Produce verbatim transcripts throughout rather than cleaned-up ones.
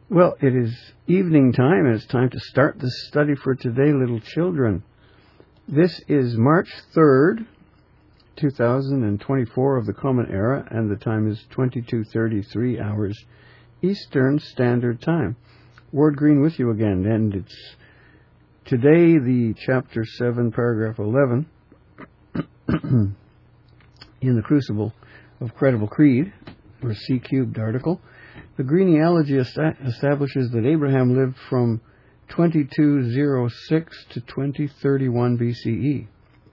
Well, it is evening time, and it's time to start the study for today, little children. This is March third, two thousand twenty-four of the Common Era, and the time is twenty-two thirty-three hours Eastern Standard Time. Ward Green with you again, and it's today the chapter seven, paragraph eleven, in the Crucible of Credible Creed, or C-cubed article. The genealogy establishes that Abraham lived from twenty-two oh six to twenty thirty-one B C E.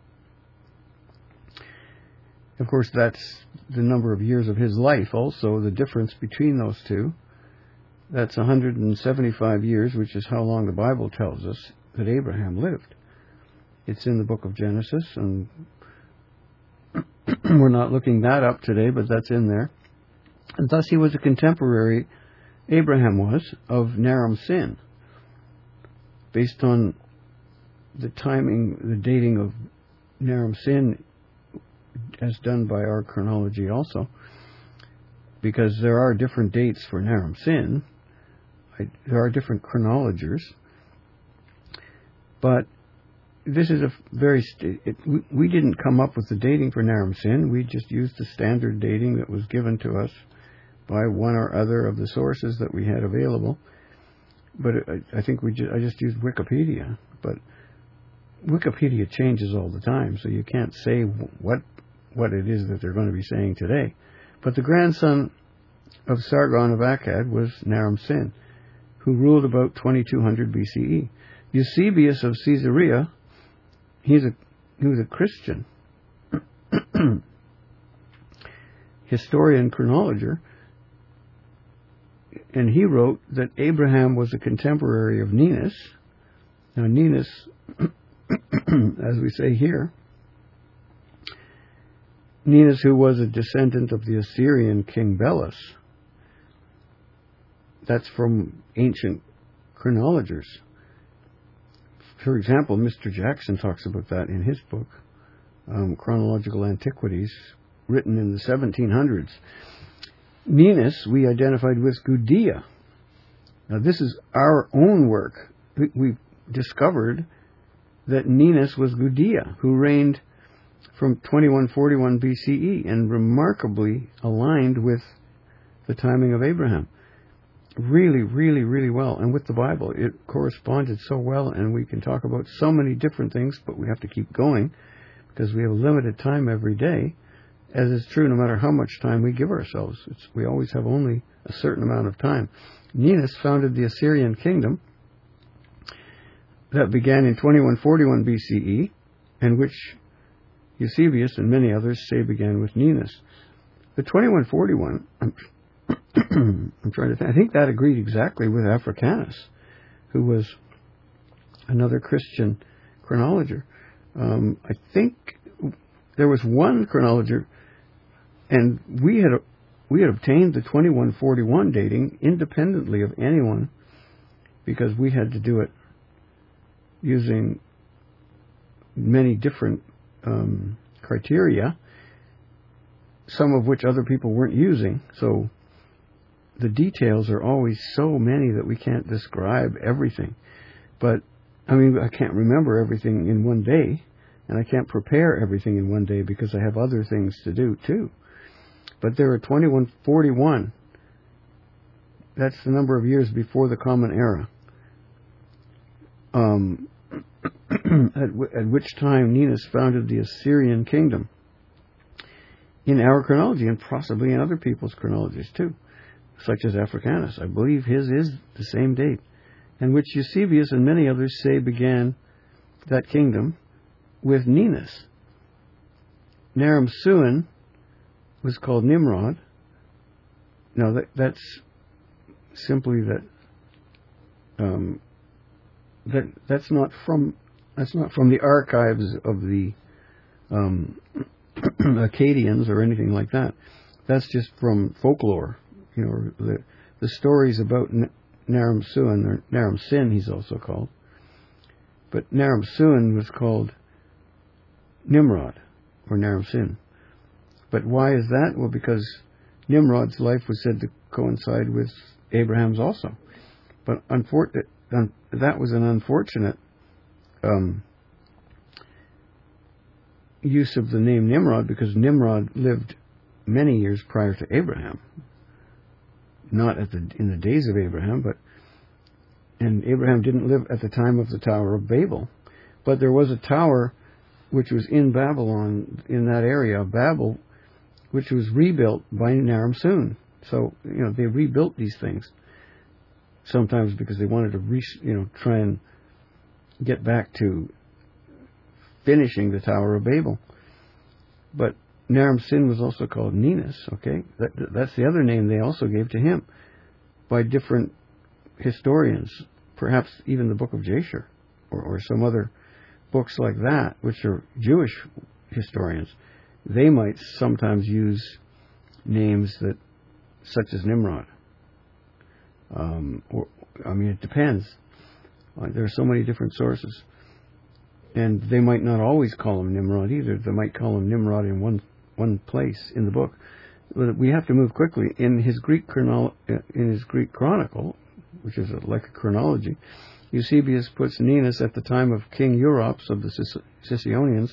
Of course, that's the number of years of his life also, the difference between those two. That's one hundred seventy-five years, which is how long the Bible tells us that Abraham lived. It's in the book of Genesis, and we're not looking that up today, but that's in there. And thus he was a contemporary, Abraham was, of Naram-Sin. Based on the timing, the dating of Naram-Sin as done by our chronology also, because there are different dates for Naram-Sin. There are different chronologers. But this is a very... St- it, we, we didn't come up with the dating for Naram-Sin. We just used the standard dating that was given to us by one or other of the sources that we had available. But I, I think we ju- I just used Wikipedia. But Wikipedia changes all the time, so you can't say what what it is that they're going to be saying today. But the grandson of Sargon of Akkad was Naram-Sin, who ruled about twenty-two hundred B C E. Eusebius of Caesarea, he's a he was a Christian historian, chronologer, and he wrote that Abraham was a contemporary of Ninus. Now, Ninus, as we say here, Ninus, who was a descendant of the Assyrian king Belus. That's from ancient chronologers. For example, Mister Jackson talks about that in his book, um, Chronological Antiquities, written in the seventeen hundreds. Ninus we identified with Gudea. Now this is our own work. We, we've discovered that Ninus was Gudea, who reigned from twenty-one forty-one B C E and remarkably aligned with the timing of Abraham. Really, really, really well. And with the Bible, it corresponded so well, and we can talk about so many different things, but we have to keep going because we have limited time every day. As is true, no matter how much time we give ourselves. It's, we always have only a certain amount of time. Ninus founded the Assyrian kingdom that began in twenty-one forty-one B C E, and which Eusebius and many others say began with Ninus. The twenty-one forty-one, I'm, I'm trying to think, I think that agreed exactly with Africanus, who was another Christian chronologer. Um, I think there was one chronologer, and we had we had obtained the twenty-one forty-one dating independently of anyone, because we had to do it using many different um, criteria, some of which other people weren't using. So the details are always so many that we can't describe everything. But, I mean, I can't remember everything in one day, and I can't prepare everything in one day because I have other things to do too. But there are twenty-one forty-one. That's the number of years before the Common Era. Um, at, w- at which time Ninus founded the Assyrian kingdom. In our chronology, and possibly in other people's chronologies too, such as Africanus. I believe his is the same date. And which Eusebius and many others say began that kingdom with Ninus. Naram-Sin was called Nimrod. Now that, that's simply that um, that that's not from that's not from the archives of the um, Akkadians or anything like that. That's just from folklore. You know, the the stories about N- Naram-Sin, or Naram-Sin, he's also called. But Naram-Sin was called Nimrod, or Naram-Sin. But why is that? Well, because Nimrod's life was said to coincide with Abraham's also. But unfor- that was an unfortunate um, use of the name Nimrod, because Nimrod lived many years prior to Abraham. Not at the in the days of Abraham, but and Abraham didn't live at the time of the Tower of Babel. But there was a tower which was in Babylon, in that area of Babel, which was rebuilt by Naram-Sun. So, you know, they rebuilt these things. Sometimes because they wanted to, re, you know, try and get back to finishing the Tower of Babel. But Naram-Sin was also called Ninus, okay? That, that's the other name they also gave to him by different historians, perhaps even the Book of Jasher, or, or some other books like that, which are Jewish historians. They might sometimes use names that, such as Nimrod. Um, or, I mean, it depends. Uh, there are so many different sources. And they might not always call him Nimrod either. They might call him Nimrod in one one place in the book. But we have to move quickly. In his Greek chrono- in his Greek chronicle, which is a, like a chronology, Eusebius puts Ninus at the time of King Europs of the Sicyonians.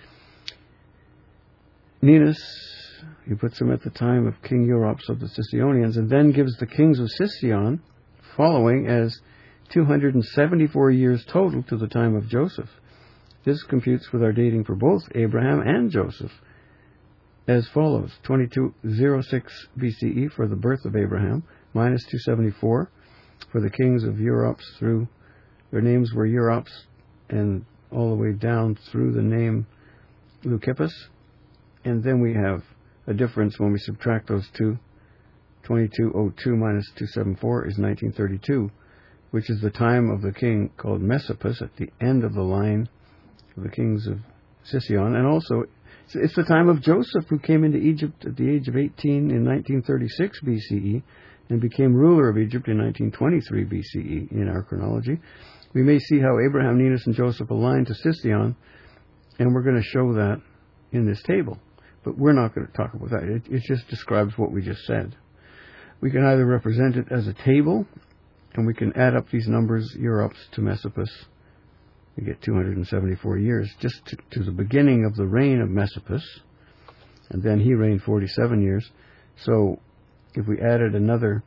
Ninus, he puts him at the time of King Europs of the Sicyonians, and then gives the kings of Sicyon following as two hundred seventy-four years total to the time of Joseph. This computes with our dating for both Abraham and Joseph as follows: twenty-two oh six B C E for the birth of Abraham, minus two seventy-four for the kings of Europs through, their names were Europs, and all the way down through the name Leucippus. And then we have a difference when we subtract those two. twenty-two oh two minus two seventy-four is nineteen thirty-two, which is the time of the king called Messapus at the end of the line of the kings of Sicyon. And also, it's the time of Joseph, who came into Egypt at the age of eighteen in nineteen thirty-six B C E and became ruler of Egypt in nineteen twenty-three B C E in our chronology. We may see how Abraham, Ninus, and Joseph aligned to Sicyon, and we're going to show that in this table. But we're not going to talk about that. It, it just describes what we just said. We can either represent it as a table, and we can add up these numbers, Europs to Messapus. We get two hundred seventy-four years, just to, to the beginning of the reign of Messapus, and then he reigned forty-seven years. So if we added another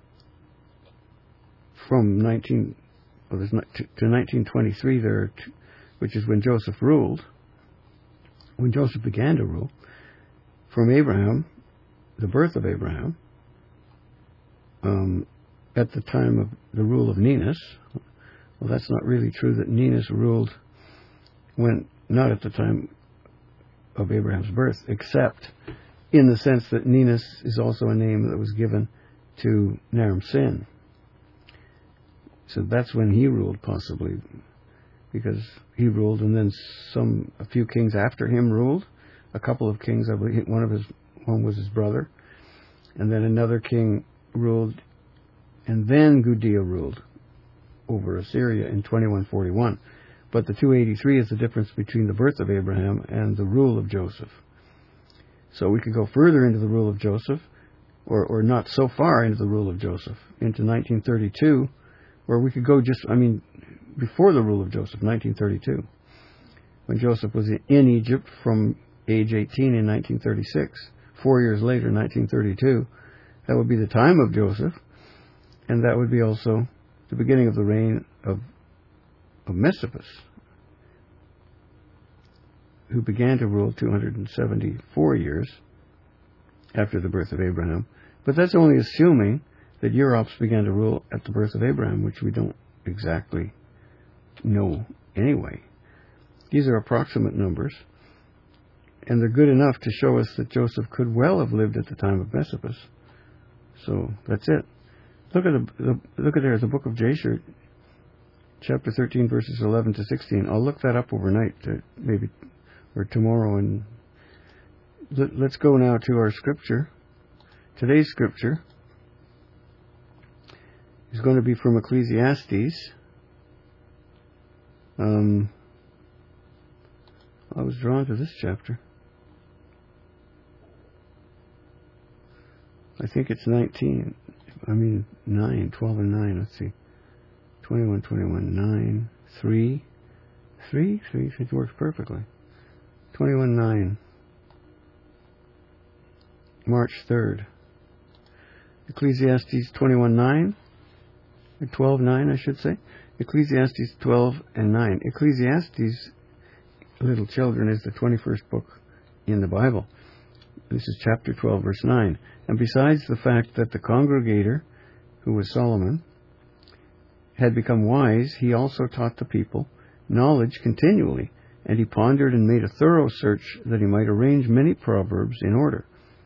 from nineteen well, there's not, to, to nineteen twenty-three, there, are two, which is when Joseph ruled, when Joseph began to rule, from Abraham, the birth of Abraham, um, at the time of the rule of Ninus. Well, that's not really true, that Ninus ruled when, not at the time of Abraham's birth, except in the sense that Ninus is also a name that was given to Naram-Sin. So that's when he ruled, possibly, because he ruled, and then some, a few kings after him ruled. A couple of kings, I believe, one of his, one was his brother, and then another king ruled, and then Gudea ruled over Assyria in twenty-one forty-one. But the two eighty-three is the difference between the birth of Abraham and the rule of Joseph. So we could go further into the rule of Joseph, or, or not so far into the rule of Joseph, into nineteen thirty-two, where we could go just, I mean, before the rule of Joseph, nineteen thirty-two, when Joseph was in Egypt from age eighteen in nineteen thirty-six. Four years later, nineteen thirty-two, that would be the time of Joseph, and that would be also the beginning of the reign of, of Messapus, who began to rule two hundred seventy-four years after the birth of Abraham. But that's only assuming that Europs began to rule at the birth of Abraham, which we don't exactly know anyway. These are approximate numbers, and they're good enough to show us that Joseph could well have lived at the time of Messapus. So that's it. Look at the, the look at there, the book of Jasher, chapter thirteen, verses eleven to sixteen. I'll look that up overnight, to maybe, or tomorrow, and let, let's go now to our scripture. Today's scripture is going to be from Ecclesiastes. Um, I was drawn to this chapter. I think it's nineteen. I mean, nine, twelve and nine. Let's see. twenty-one, twenty-one, nine, three, three, three, it works perfectly. twenty-one, nine, March third. Ecclesiastes twenty-one, nine, or twelve, nine, I should say. Ecclesiastes twelve and nine. Ecclesiastes, little children, is the twenty-first book in the Bible. This is chapter twelve, verse nine. And besides the fact that the congregator, who was Solomon, had become wise, he also taught the people knowledge continually, and he pondered and made a thorough search that he might arrange many proverbs in order.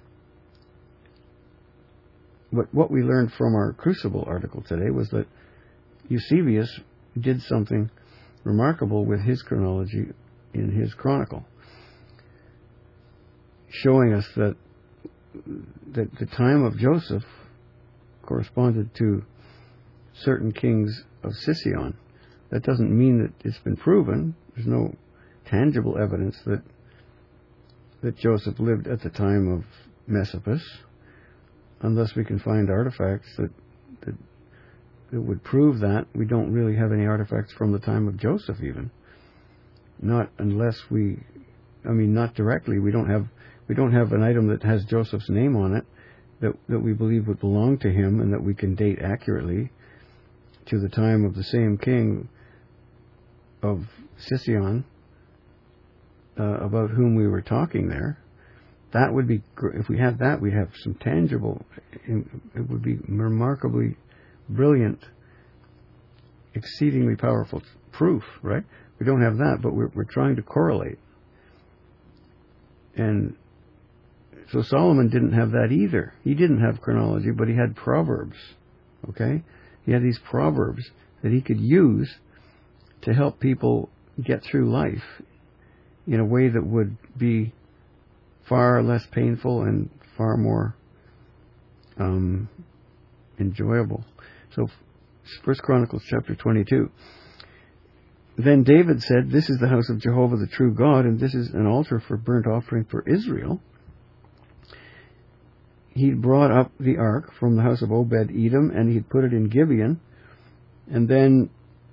But what we learned from our Crucible article today was that Eusebius did something remarkable with his chronology in his chronicle, showing us that that the time of Joseph corresponded to certain kings of Sicyon. That doesn't mean that it's been proven. There's no tangible evidence that that Joseph lived at the time of Messapus, unless we can find artifacts that, that that would prove that. We don't really have any artifacts from the time of Joseph even. Not unless we, I mean, not directly. We don't have we don't have an item that has Joseph's name on it that that we believe would belong to him and that we can date accurately to the time of the same king of Sicyon, uh, about whom we were talking there. That would be, if we had that, we'd have some tangible, it would be remarkably brilliant, exceedingly powerful proof, right? We don't have that, but we're, we're trying to correlate. And so Solomon didn't have that either. He didn't have chronology, but he had proverbs, okay? He had these proverbs that he could use to help people get through life in a way that would be far less painful and far more um, enjoyable. So, First Chronicles chapter twenty-two. Then David said, "This is the house of Jehovah the true God, and this is an altar for burnt offering for Israel." He'd brought up the ark from the house of Obed-Edom, and he'd put it in Gibeon, and then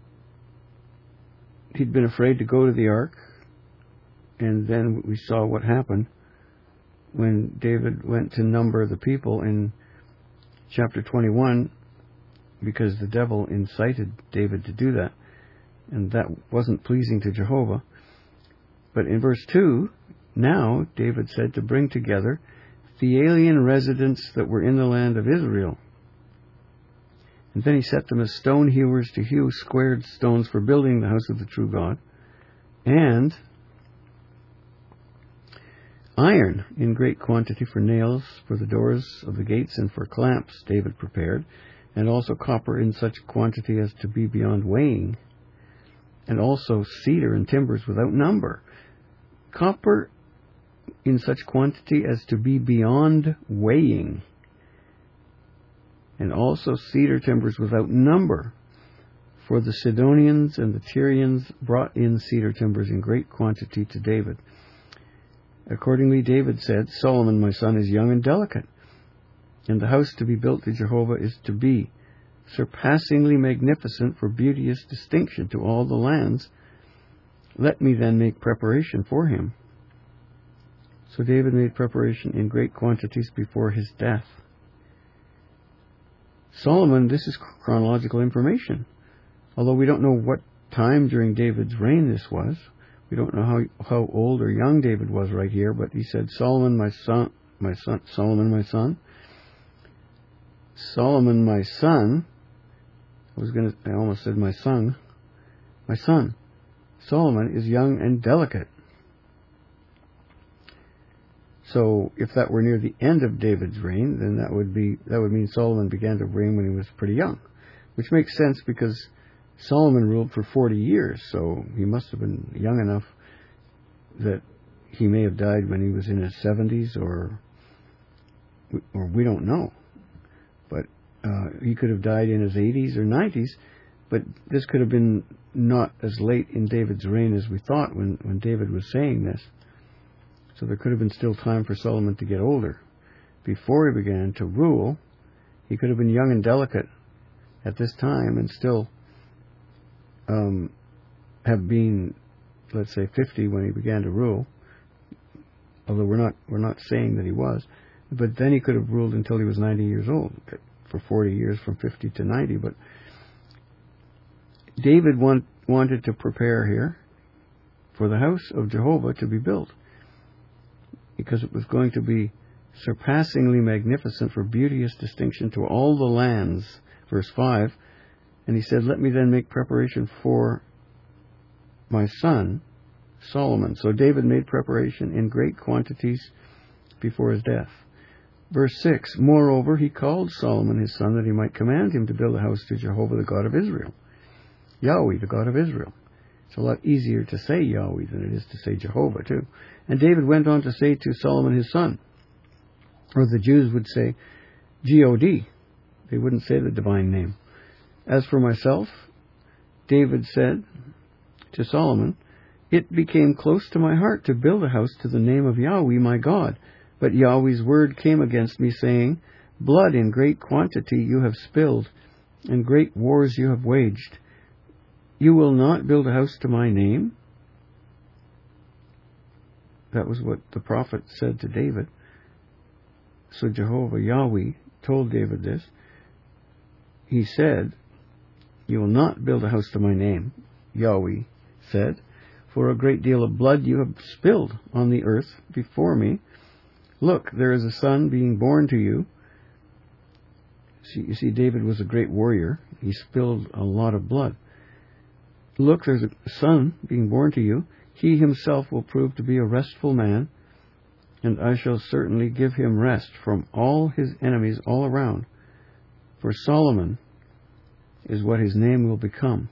he'd been afraid to go to the ark, and then we saw what happened when David went to number the people in chapter twenty-one, because the devil incited David to do that, and that wasn't pleasing to Jehovah. But in verse two, now David said to bring together the alien residents that were in the land of Israel. And then he set them as stone hewers to hew squared stones for building the house of the true God, and iron in great quantity for nails, for the doors of the gates, and for clamps David prepared, and also copper in such quantity as to be beyond weighing, and also cedar and timbers without number. Copper in such quantity as to be beyond weighing, and also cedar timbers without number. For the Sidonians and the Tyrians brought in cedar timbers in great quantity to David. Accordingly, David said, "Solomon, my son, is young and delicate, and the house to be built to Jehovah is to be surpassingly magnificent for beauteous distinction to all the lands. Let me then make preparation for him." So David made preparation in great quantities before his death. Solomon, this is chronological information. Although we don't know what time during David's reign this was. We don't know how, how old or young David was right here, but he said, Solomon, my son, my son, Solomon, my son. Solomon, my son. I was going to, I almost said my son. My son. Solomon is young and delicate. So if that were near the end of David's reign, then that would be that would mean Solomon began to reign when he was pretty young, which makes sense because Solomon ruled for forty years, so he must have been young enough that he may have died when he was in his seventies, or or we don't know. But uh, he could have died in his eighties or nineties, but this could have been not as late in David's reign as we thought when, when David was saying this. So there could have been still time for Solomon to get older. Before he began to rule, he could have been young and delicate at this time and still um, have been, let's say, fifty when he began to rule. Although we're not we're not saying that he was, but then he could have ruled until he was ninety years old, for forty years, from fifty to ninety. But David want, wanted to prepare here for the house of Jehovah to be built, because it was going to be surpassingly magnificent for beauteous distinction to all the lands. Verse five, and he said, let me then make preparation for my son Solomon. So David made preparation in great quantities before his death. Verse six, moreover, he called Solomon his son that he might command him to build a house to Jehovah, the God of Israel. Yahweh, the God of Israel. It's a lot easier to say Yahweh than it is to say Jehovah, too. And David went on to say to Solomon his son, or the Jews would say G O D. They wouldn't say the divine name. As for myself, David said to Solomon, it became close to my heart to build a house to the name of Yahweh my God. But Yahweh's word came against me, saying, blood in great quantity you have spilled, and great wars you have waged. You will not build a house to my name? That was what the prophet said to David. So Jehovah, Yahweh, told David this. He said, you will not build a house to my name, Yahweh said, for a great deal of blood you have spilled on the earth before me. Look, there is a son being born to you. See, you see, David was a great warrior. He spilled a lot of blood. Look, there's a son being born to you. He himself will prove to be a restful man, and I shall certainly give him rest from all his enemies all around. For Solomon is what his name will become.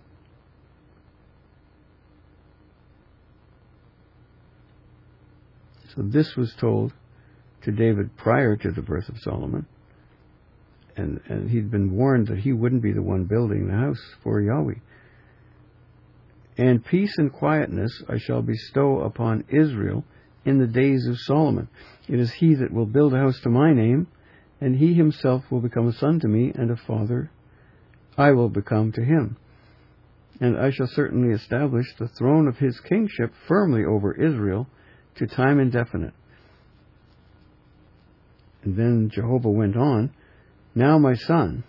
So this was told to David prior to the birth of Solomon. And, and he'd been warned that he wouldn't be the one building the house for Yahweh. And peace and quietness I shall bestow upon Israel in the days of Solomon. It is he that will build a house to my name, and he himself will become a son to me, and a father I will become to him. And I shall certainly establish the throne of his kingship firmly over Israel to time indefinite. And then Jehovah went on, now my son,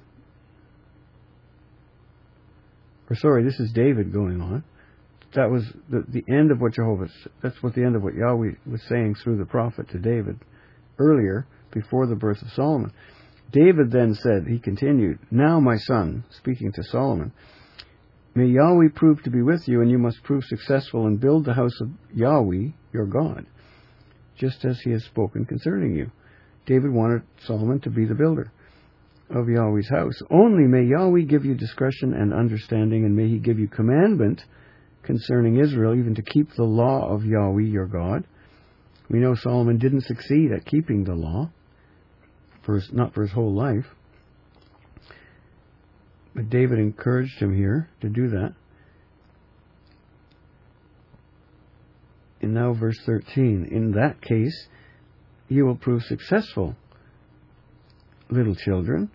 or sorry, this is David going on. That was the, the end of what Jehovah, that's what the end of what Yahweh was saying through the prophet to David earlier, before the birth of Solomon. David then said, he continued, now my son, speaking to Solomon, may Yahweh prove to be with you, and you must prove successful and build the house of Yahweh, your God, just as he has spoken concerning you. David wanted Solomon to be the builder of Yahweh's house. Only may Yahweh give you discretion and understanding, and may he give you commandment concerning Israel, even to keep the law of Yahweh your God. We know Solomon didn't succeed at keeping the law, for his, not for his whole life. But David encouraged him here to do that. And now verse thirteen, in that case, you will prove successful, little children.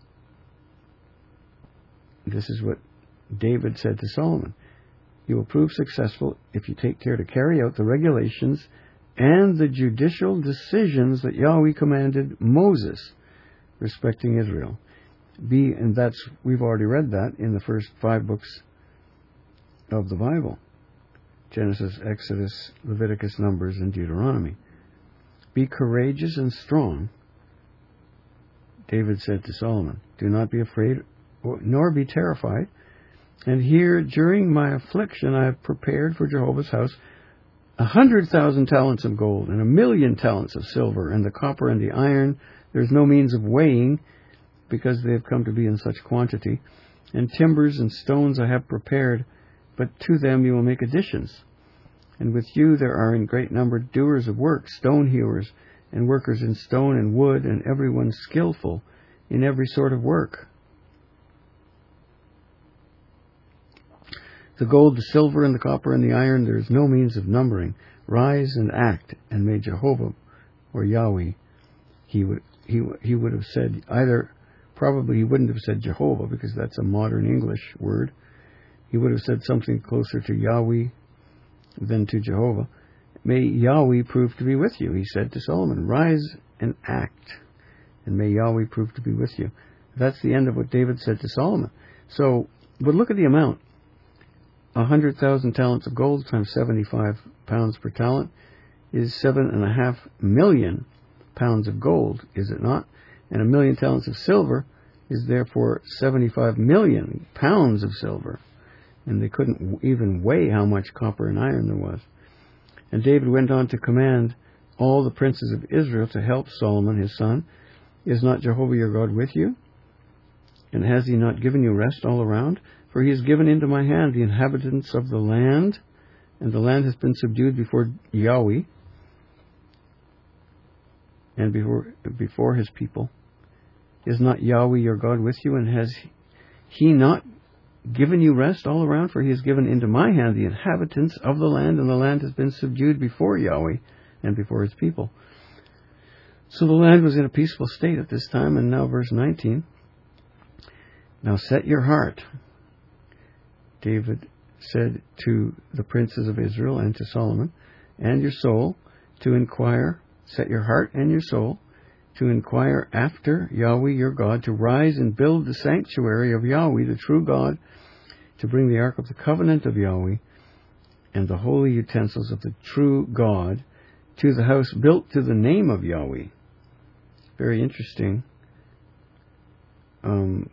This is what David said to Solomon. You will prove successful if you take care to carry out the regulations and the judicial decisions that Yahweh commanded Moses respecting Israel. Be, and that's, we've already read that in the first five books of the Bible. Genesis, Exodus, Leviticus, Numbers, and Deuteronomy. Be courageous and strong, David said to Solomon. Do not be afraid, nor be terrified. And here, during my affliction, I have prepared for Jehovah's house a hundred thousand talents of gold, and a million talents of silver, and the copper and the iron there's no means of weighing, because they have come to be in such quantity. And timbers and stones I have prepared, but to them you will make additions. And with you there are in great number doers of work, stone hewers, and workers in stone and wood, and everyone skillful in every sort of work. The gold, the silver, and the copper, and the iron, there is no means of numbering. Rise and act, and may Jehovah, or Yahweh, he would he he would have said either, probably he wouldn't have said Jehovah, because that's a modern English word. he would have said something closer to Yahweh than to Jehovah. May Yahweh prove to be with you, he said to Solomon. Rise and act, and may Yahweh prove to be with you. That's the end of what David said to Solomon. So, but look at the amount. A hundred thousand talents of gold times seventy-five pounds per talent is seven and a half million pounds of gold, is it not? And a million talents of silver is therefore seventy-five million pounds of silver. And they couldn't even weigh how much copper and iron there was. And David went on to command all the princes of Israel to help Solomon his son. Is not Jehovah your God with you? And has he not given you rest all around? For he has given into my hand the inhabitants of the land, and the land has been subdued before Yahweh and before before his people. Is not Yahweh your God with you, and has he not given you rest all around? For he has given into my hand the inhabitants of the land, and the land has been subdued before Yahweh and before his people. So the land was in a peaceful state at this time. And now verse nineteen. Now set your heart, David said to the princes of Israel and to Solomon, and your soul to inquire, set your heart and your soul to inquire after Yahweh your God, to rise and build the sanctuary of Yahweh, the true God, to bring the ark of the covenant of Yahweh and the holy utensils of the true God to the house built to the name of Yahweh. Very interesting. Um,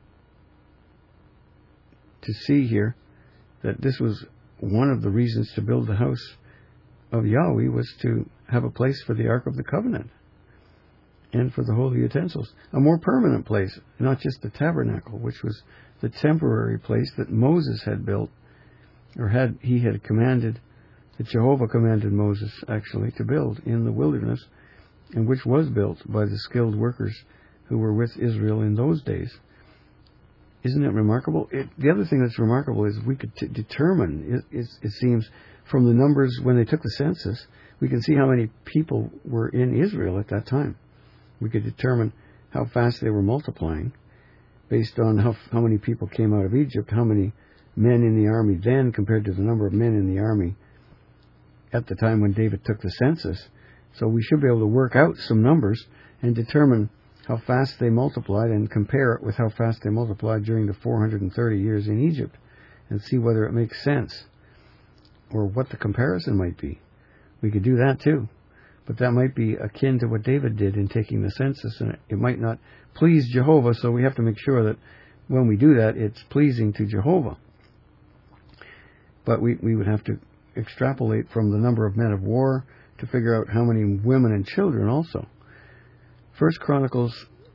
to see here that this was one of the reasons to build the house of Yahweh, was to have a place for the Ark of the Covenant and for the holy utensils. A more permanent place, not just the tabernacle, which was the temporary place that Moses had built, or had he had commanded, that Jehovah commanded Moses actually to build in the wilderness, and which was built by the skilled workers who were with Israel in those days. Isn't it remarkable? It, the other thing that's remarkable is we could t- determine, it, it, it seems, from the numbers when they took the census, we can see how many people were in Israel at that time. We could determine how fast they were multiplying based on how, how many people came out of Egypt, how many men in the army then compared to the number of men in the army at the time when David took the census. So we should be able to work out some numbers and determine how fast they multiplied and compare it with how fast they multiplied during the four hundred thirty years in Egypt and see whether it makes sense or what the comparison might be. We could do that too. But that might be akin to what David did in taking the census, and it might not please Jehovah, so we have to make sure that when we do that, it's pleasing to Jehovah. But we, we would have to extrapolate from the number of men of war to figure out how many women and children also. First Chronicles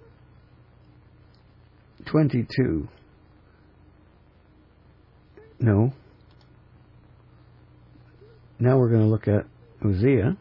twenty-two. No. Now we're going to look at Hosea.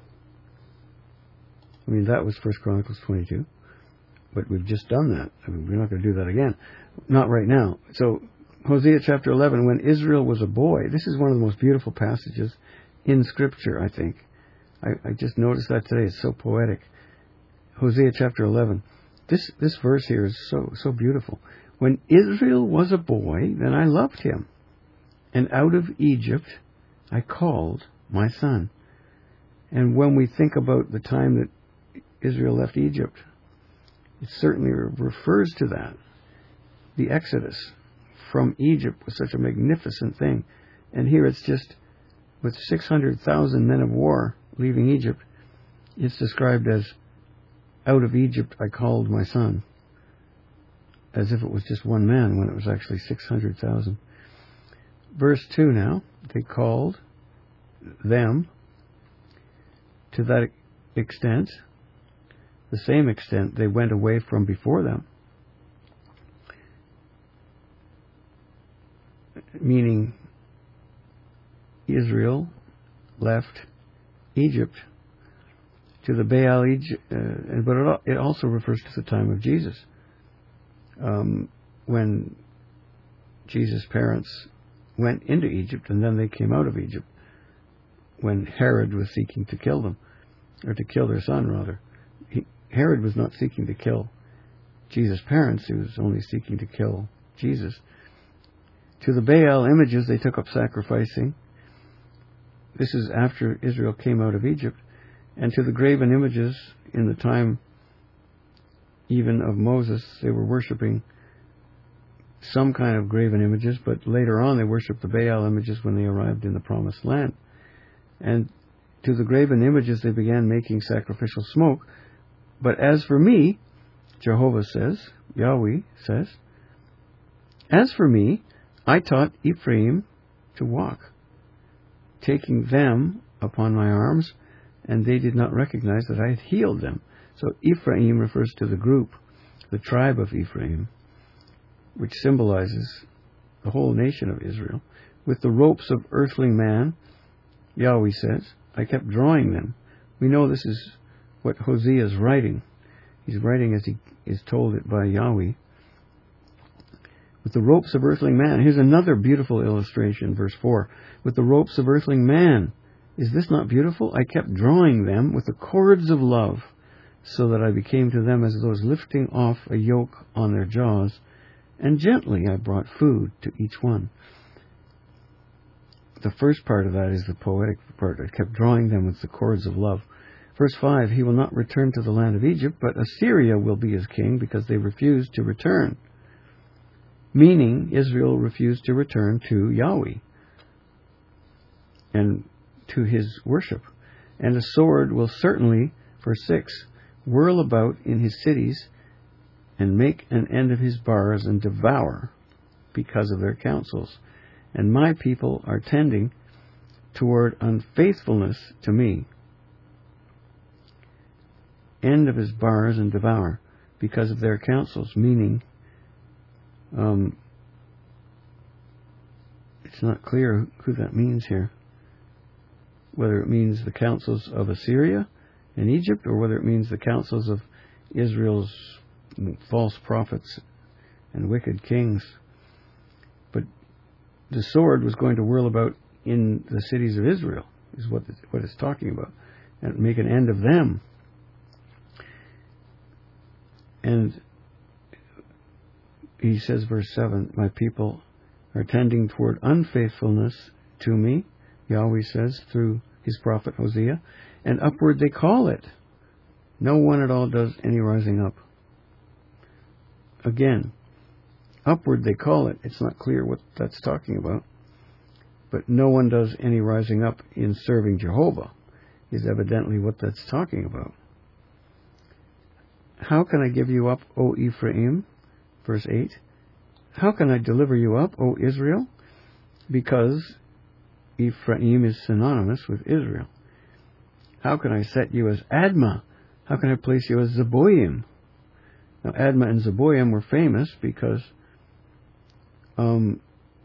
I mean, that was First Chronicles twenty-two. But we've just done that. I mean, we're not going to do that again. Not right now. So, Hosea chapter eleven, when Israel was a boy. This is one of the most beautiful passages in Scripture, I think. I, I just noticed that today. It's so poetic. Hosea chapter eleven. This this verse here is so so beautiful. When Israel was a boy, then I loved him, and out of Egypt I called my son. And when we think about the time that Israel left Egypt, it certainly refers to that. The Exodus from Egypt was such a magnificent thing. And here it's just, with six hundred thousand men of war leaving Egypt, it's described as, out of Egypt I called my son. As if it was just one man when it was actually six hundred thousand. Verse two now, they called them to that extent, the same extent they went away from before them. Meaning, Israel left Egypt to the Baal Egypt, uh, but it, it also refers to the time of Jesus, um, when Jesus' parents went into Egypt and then they came out of Egypt, when Herod was seeking to kill them, or to kill their son rather. He, Herod was not seeking to kill Jesus' parents, he was only seeking to kill Jesus. To the Baal images they took up sacrificing. This is after Israel came out of Egypt. And to the graven images in the time even of Moses, they were worshipping some kind of graven images, but later on they worshipped the Baal images when they arrived in the Promised Land. And to the graven images they began making sacrificial smoke. But as for me, Jehovah says, Yahweh says, as for me, I taught Ephraim to walk, taking them upon my arms, and they did not recognize that I had healed them. So Ephraim refers to the group, the tribe of Ephraim, which symbolizes the whole nation of Israel. With the ropes of earthling man, Yahweh says, I kept drawing them. We know this is what Hosea is writing. He's writing as he is told it by Yahweh. With the ropes of earthling man. Here's another beautiful illustration, verse four. With the ropes of earthling man. Is this not beautiful? I kept drawing them with the cords of love, so that I became to them as those lifting off a yoke on their jaws, and gently I brought food to each one. The first part of that is the poetic part. I kept drawing them with the cords of love. Verse five, he will not return to the land of Egypt, but Assyria will be his king, because they refused to return. Meaning, Israel refused to return to Yahweh and to his worship. And a sword will certainly, verse six, whirl about in his cities and make an end of his bars and devour because of their counsels. And my people are tending toward unfaithfulness to me. End of his bars and devour because of their counsels, meaning um, it's not clear who that means here. Whether it means the counsels of Assyria and Egypt, or whether it means the counsels of Israel's false prophets and wicked kings. But the sword was going to whirl about in the cities of Israel, is what what it's talking about, and make an end of them. And he says, verse seven, my people are tending toward unfaithfulness to me, Yahweh says through his prophet Hosea, and upward they call it. No one at all does any rising up. Again, upward they call it. It's not clear what that's talking about. But no one does any rising up in serving Jehovah is evidently what that's talking about. How can I give you up, O Ephraim? Verse eight. How can I deliver you up, O Israel? Because Ephraim is synonymous with Israel. How can I set you as Admah? How can I place you as Zeboim? Now, Admah and Zeboim were famous because um,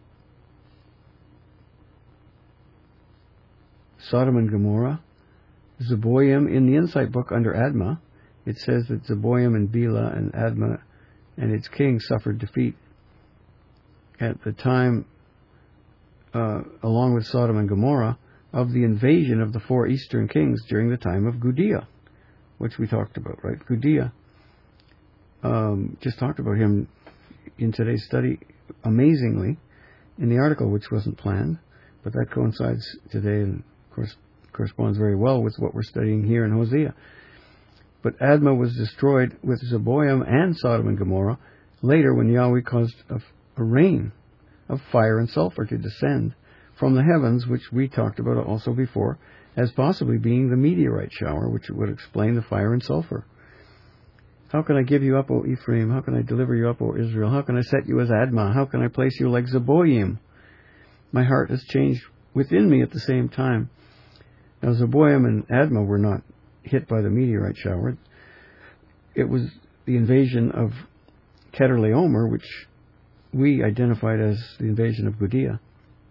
Sodom and Gomorrah, Zeboim, in the Insight book under Admah, it says that Zeboim and Bela and Admah and its king suffered defeat at the time, uh, along with Sodom and Gomorrah, of the invasion of the four eastern kings during the time of Gudea, which we talked about, right? Gudea, um, just talked about him in today's study amazingly in the article, which wasn't planned, but that coincides today and, of course, corresponds very well with what we're studying here in Hosea. But Admah was destroyed with Zeboim and Sodom and Gomorrah later when Yahweh caused a, a rain of fire and sulfur to descend from the heavens, which we talked about also before, as possibly being the meteorite shower, which would explain the fire and sulfur. How can I give you up, O Ephraim? How can I deliver you up, O Israel? How can I set you as Admah? How can I place you like Zeboim? My heart has changed within me at the same time. Now, Zeboim and Admah were not hit by the meteorite shower. It was the invasion of Kedorlaomer, which we identified as the invasion of Gudea.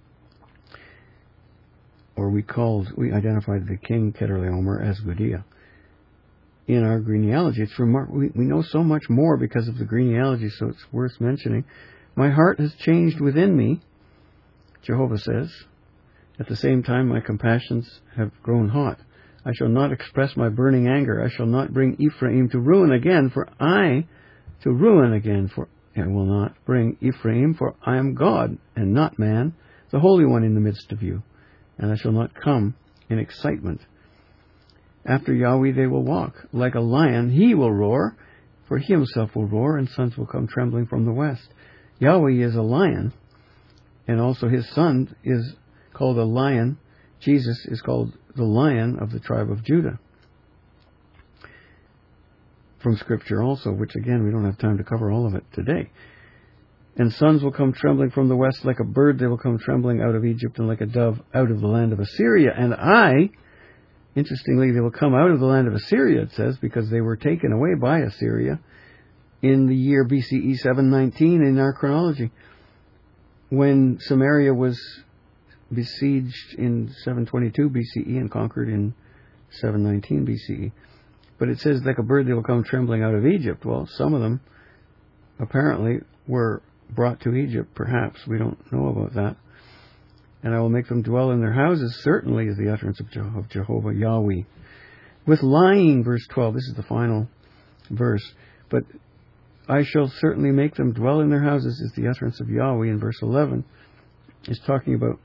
Or we called, we identified the king Kedorlaomer as Gudea. In our genealogy, it's remarkable. We, we know so much more because of the genealogy, so it's worth mentioning. My heart has changed within me, Jehovah says. At the same time, my compassions have grown hot. I shall not express my burning anger. I shall not bring Ephraim to ruin again, for I, to ruin again, for I will not bring Ephraim, for I am God, and not man, the Holy One in the midst of you. And I shall not come in excitement. After Yahweh they will walk. Like a lion he will roar, for he himself will roar, and sons will come trembling from the west. Yahweh is a lion, and also his son is called a lion. Jesus is called the Lion of the tribe of Judah. From Scripture also, which again we don't have time to cover all of it today. And sons will come trembling from the west, like a bird they will come trembling out of Egypt, and like a dove out of the land of Assyria. And I, interestingly, they will come out of the land of Assyria, it says, because they were taken away by Assyria in the year B C E seven nineteen in our chronology, when Samaria was besieged in seven twenty-two B C E and conquered in seven nineteen B C E. But it says, like a bird they will come trembling out of Egypt. Well, some of them apparently were brought to Egypt, perhaps. We don't know about that. And I will make them dwell in their houses, certainly is the utterance of, Je- of Jehovah Yahweh. With lying, verse twelve, this is the final verse. But I shall certainly make them dwell in their houses is the utterance of Yahweh in verse eleven. It's talking about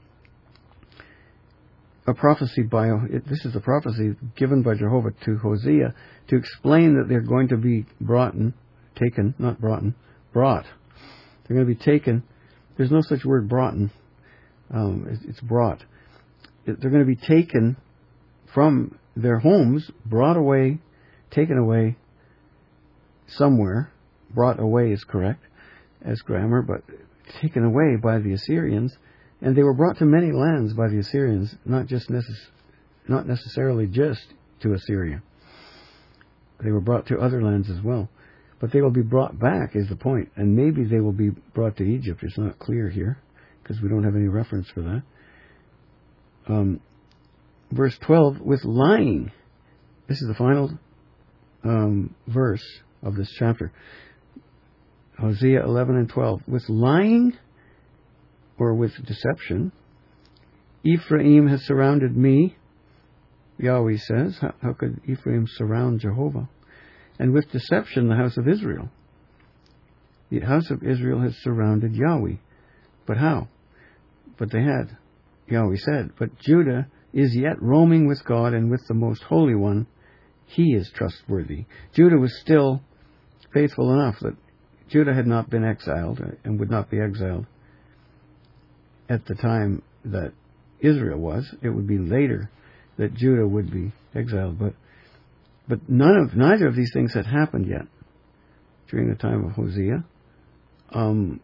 a prophecy by, it, this is a prophecy given by Jehovah to Hosea to explain that they're going to be brought, in, taken, not brought, in, brought. They're going to be taken. There's no such word brought in. Um, it, it's brought. It, they're going to be taken from their homes, brought away, taken away somewhere. Brought away is correct as grammar, but taken away by the Assyrians. And they were brought to many lands by the Assyrians, not just necess- not necessarily just to Assyria. They were brought to other lands as well. But they will be brought back is the point. And maybe they will be brought to Egypt. It's not clear here, because we don't have any reference for that. Um, verse twelve, with lying. This is the final um, verse of this chapter. Hosea eleven and twelve. With lying, or with deception, Ephraim has surrounded me, Yahweh says. How, how could Ephraim surround Jehovah? And with deception, the house of Israel. The house of Israel has surrounded Yahweh. But how? But they had. Yahweh said, but Judah is yet roaming with God and with the Most Holy One. He is trustworthy. Judah was still faithful enough that Judah had not been exiled and would not be exiled at the time that Israel was. It would be later that Judah would be exiled. But but none of neither of these things had happened yet during the time of Hosea. Um,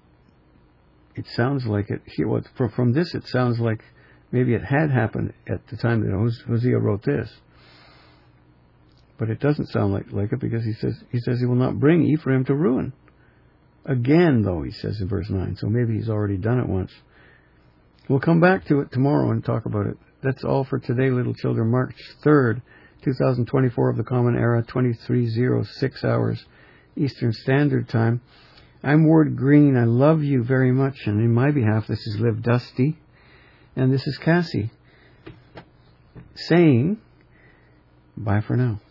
it sounds like it. Well, from this, it sounds like maybe it had happened at the time that Hosea wrote this. But it doesn't sound like, like it, because he says he says he will not bring Ephraim to ruin. Again, though, he says in verse nine. So maybe he's already done it once. We'll come back to it tomorrow and talk about it. That's all for today, little children. March third, twenty twenty-four of the Common Era, twenty-three oh six hours Eastern Standard Time. I'm Ward Green. I love you very much. And in my behalf, this is Liv Dusty. And this is Cassie saying bye for now.